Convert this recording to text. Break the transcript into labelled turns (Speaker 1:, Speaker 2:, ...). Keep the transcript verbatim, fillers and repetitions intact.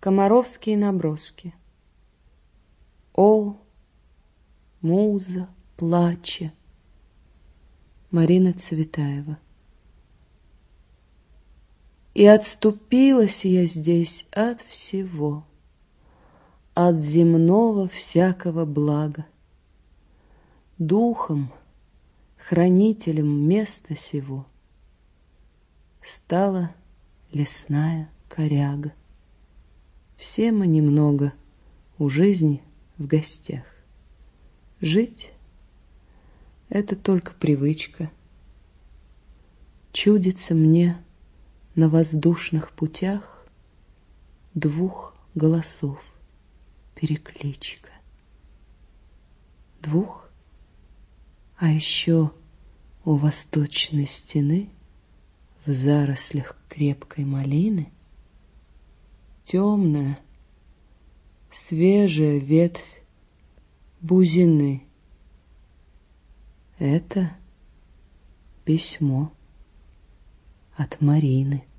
Speaker 1: Комаровские наброски. О, муза, плача. Марина Цветаева. И отступилась я здесь от всего, от земного всякого блага. Духом, хранителем места сего стала лесная коряга. Все мы немного у жизни в гостях. Жить — это только привычка. Чудится мне на воздушных путях двух голосов перекличка. Двух, а еще у восточной стены в зарослях крепкой малины темная, свежая ветвь бузины. Это письмо от Марины.